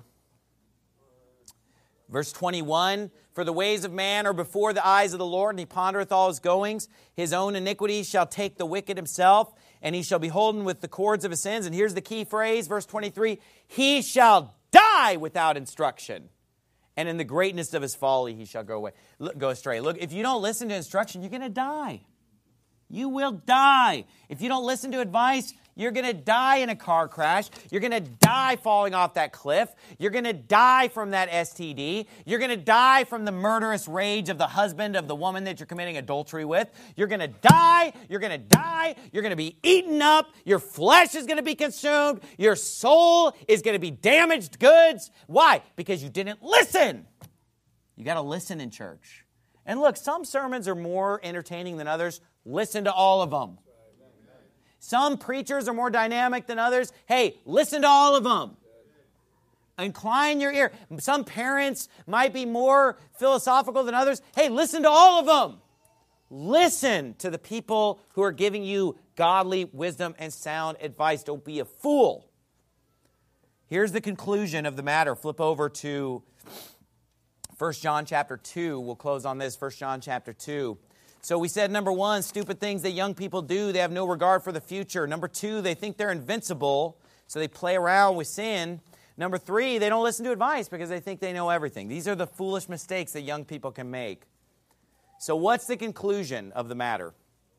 Verse 21, for the ways of man are before the eyes of the Lord, and he pondereth all his goings. His own iniquities shall take the wicked himself, and he shall be holden with the cords of his sins. And here's the key phrase, verse 23, he shall die without instruction, and in the greatness of his folly he shall go astray. Look, if you don't listen to instruction, you're going to die. You will die. If you don't listen to advice, you're going to die in a car crash. You're going to die falling off that cliff. You're going to die from that STD. You're going to die from the murderous rage of the husband of the woman that you're committing adultery with. You're going to die. You're going to die. You're going to be eaten up. Your flesh is going to be consumed. Your soul is going to be damaged goods. Why? Because you didn't listen. You got to listen in church. And look, some sermons are more entertaining than others. Listen to all of them. Some preachers are more dynamic than others. Hey, listen to all of them. Incline your ear. Some parents might be more philosophical than others. Hey, listen to all of them. Listen to the people who are giving you godly wisdom and sound advice. Don't be a fool. Here's the conclusion of the matter. Flip over to 1 John chapter 2. We'll close on this. 1 John chapter 2. So we said, number one, stupid things that young people do, they have no regard for the future. Number two, they think they're invincible, so they play around with sin. Number three, they don't listen to advice because they think they know everything. These are the foolish mistakes that young people can make. So what's the conclusion of the matter?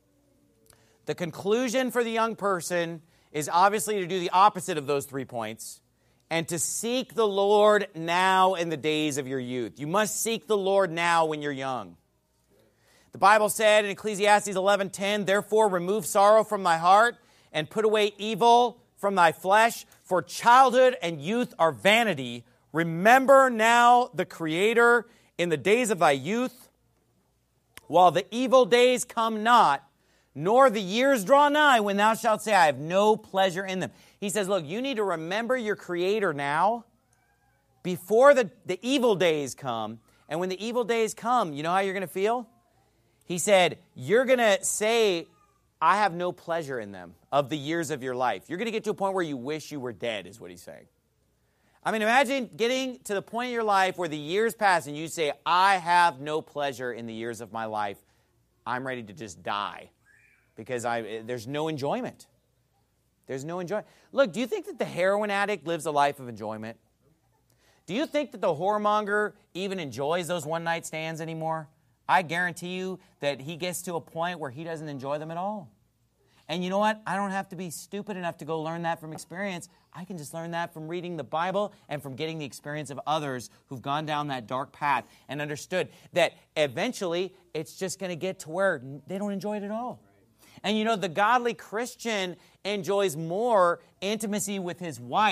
The conclusion for the young person is obviously to do the opposite of those 3 points and to seek the Lord now in the days of your youth. You must seek the Lord now when you're young. The Bible said in Ecclesiastes 11:10, therefore remove sorrow from thy heart and put away evil from thy flesh, for childhood and youth are vanity. Remember now the Creator in the days of thy youth, while the evil days come not, nor the years draw nigh, when thou shalt say, I have no pleasure in them. He says, look, you need to remember your Creator now, before the evil days come. And when the evil days come, you know how you're going to feel? He said, you're going to say, I have no pleasure in them of the years of your life. You're going to get to a point where you wish you were dead, is what he's saying. I mean, imagine getting to the point in your life where the years pass and you say, I have no pleasure in the years of my life. I'm ready to just die because there's no enjoyment. There's no enjoyment. Look, do you think that the heroin addict lives a life of enjoyment? Do you think that the whoremonger even enjoys those one-night stands anymore? I guarantee you that he gets to a point where he doesn't enjoy them at all. And you know what? I don't have to be stupid enough to go learn that from experience. I can just learn that from reading the Bible and from getting the experience of others who've gone down that dark path and understood that eventually it's just going to get to where they don't enjoy it at all. And you know, the godly Christian enjoys more intimacy with his wife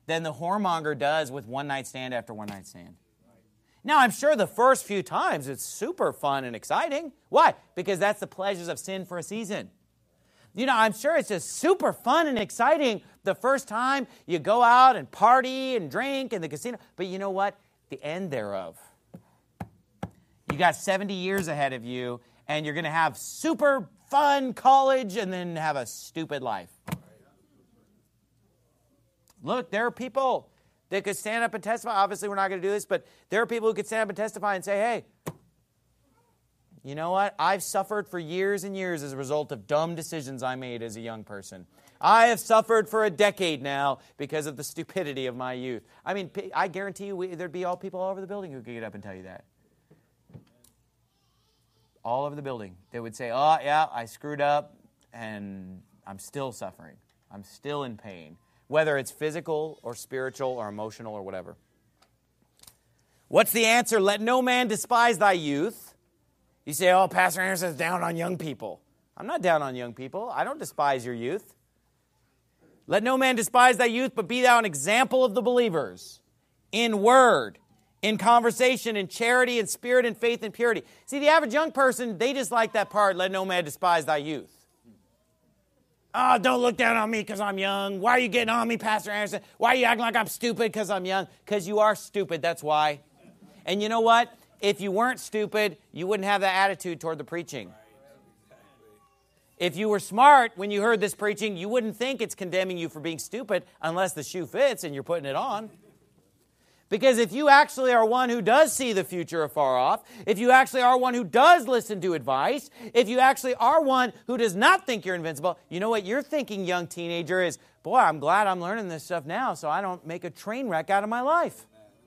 than the whoremonger does with one night stand after one night stand. Now, I'm sure the first few times it's super fun and exciting. Why? Because that's the pleasures of sin for a season. You know, I'm sure it's just super fun and exciting the first time you go out and party and drink in the casino. But you know what? The end thereof. You got 70 years ahead of you, and you're going to have super fun college and then have a stupid life. Look, there are people that could stand up and testify. Obviously, we're not going to do this, but there are people who could stand up and testify and say, hey, you know what? I've suffered for years and years as a result of dumb decisions I made as a young person. I have suffered for a decade now because of the stupidity of my youth. I mean, I guarantee you there'd be all people all over the building who could get up and tell you that. All over the building. They would say, oh, yeah, I screwed up, and I'm still suffering. I'm still in pain, whether it's physical or spiritual or emotional or whatever. What's the answer? Let no man despise thy youth. You say, oh, Pastor Anderson's down on young people. I'm not down on young people. I don't despise your youth. Let no man despise thy youth, but be thou an example of the believers in word, in conversation, in charity, in spirit, in faith, and purity. See, the average young person, they just like that part, let no man despise thy youth. Oh, don't look down on me because I'm young. Why are you getting on me, Pastor Anderson? Why are you acting like I'm stupid because I'm young? Because you are stupid, that's why. And you know what? If you weren't stupid, you wouldn't have that attitude toward the preaching. If you were smart when you heard this preaching, you wouldn't think it's condemning you for being stupid unless the shoe fits and you're putting it on. Because if you actually are one who does see the future afar off, if you actually are one who does listen to advice, if you actually are one who does not think you're invincible, you know what you're thinking, young teenager, is, boy, I'm glad I'm learning this stuff now so I don't make a train wreck out of my life.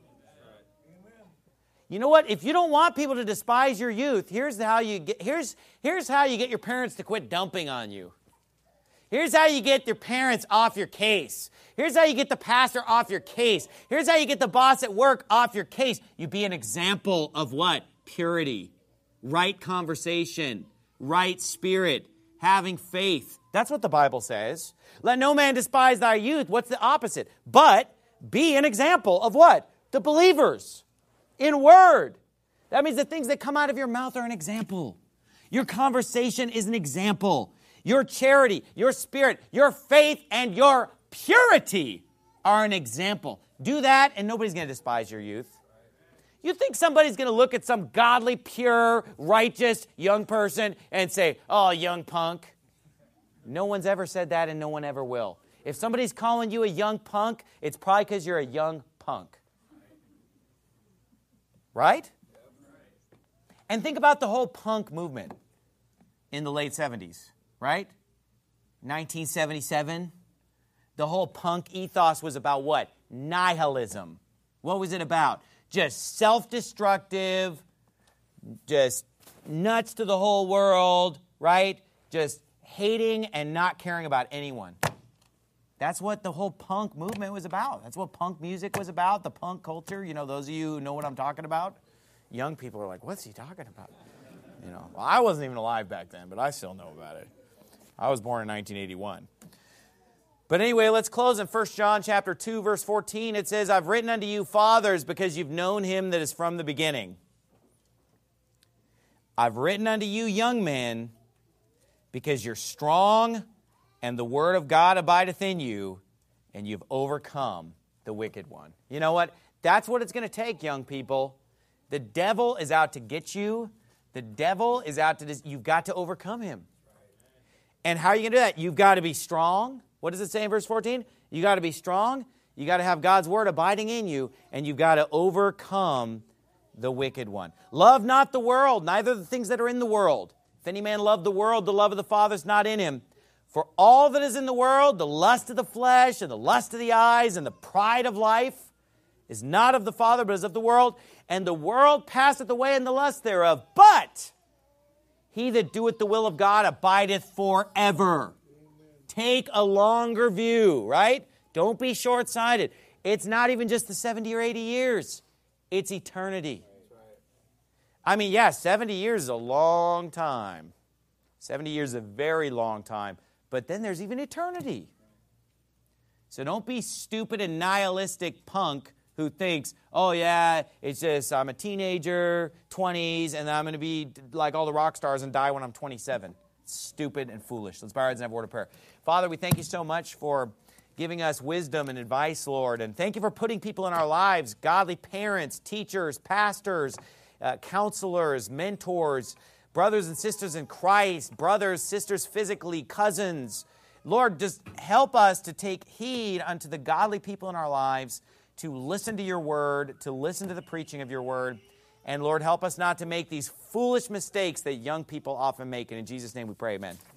You know what? If you don't want people to despise your youth, here's how you get your parents to quit dumping on you. Here's how you get your parents off your case. Here's how you get the pastor off your case. Here's how you get the boss at work off your case. You be an example of what? Purity, right conversation, right spirit, having faith. That's what the Bible says. Let no man despise thy youth. What's the opposite? But be an example of what? The believers. In word. That means the things that come out of your mouth are an example. Your conversation is an example. Your charity, your spirit, your faith, and your purity are an example. Do that and nobody's going to despise your youth. You think somebody's going to look at some godly, pure, righteous young person and say, oh, young punk? No one's ever said that and no one ever will. If somebody's calling you a young punk, it's probably because you're a young punk. Right? And think about the whole punk movement in the late 70s, right? 1977. The whole punk ethos was about what? Nihilism. What was it about? Just self-destructive, just nuts to the whole world, right? Just hating and not caring about anyone. That's what the whole punk movement was about. That's what punk music was about, the punk culture. You know, those of you who know what I'm talking about, young people are like, what's he talking about? You know, well, I wasn't even alive back then, but I still know about it. I was born in 1981. But anyway, let's close in 1 John chapter 2, verse 14. It says, I've written unto you, fathers, because you've known him that is from the beginning. I've written unto you, young men, because you're strong, and the word of God abideth in you, and you've overcome the wicked one. You know what? That's what it's going to take, young people. The devil is out to get you. The devil is out to... You've got to overcome him. And how are you going to do that? You've got to be strong. What does it say in verse 14? You got to be strong. You got to have God's word abiding in you, and you've got to overcome the wicked one. Love not the world, neither the things that are in the world. If any man love the world, the love of the Father is not in him. For all that is in the world, the lust of the flesh and the lust of the eyes and the pride of life is not of the Father, but is of the world. And the world passeth away in the lust thereof. But he that doeth the will of God abideth forever. Take a longer view, right? Don't be short-sighted. It's not even just the 70 or 80 years. It's eternity. I mean, yeah, 70 years is a long time. 70 years is a very long time. But then there's even eternity. So don't be stupid and nihilistic punk who thinks, oh yeah, it's just I'm a teenager, 20s, and I'm going to be like all the rock stars and die when I'm 27. Stupid and foolish. Let's bow our heads and have a word of prayer. Father, we thank you so much for giving us wisdom and advice, Lord, and thank you for putting people in our lives, godly parents, teachers, pastors, counselors, mentors, brothers and sisters in Christ, brothers, sisters physically, cousins. Lord, just help us to take heed unto the godly people in our lives, to listen to your word, to listen to the preaching of your word. And Lord, help us not to make these foolish mistakes that young people often make. And in Jesus' name we pray, amen.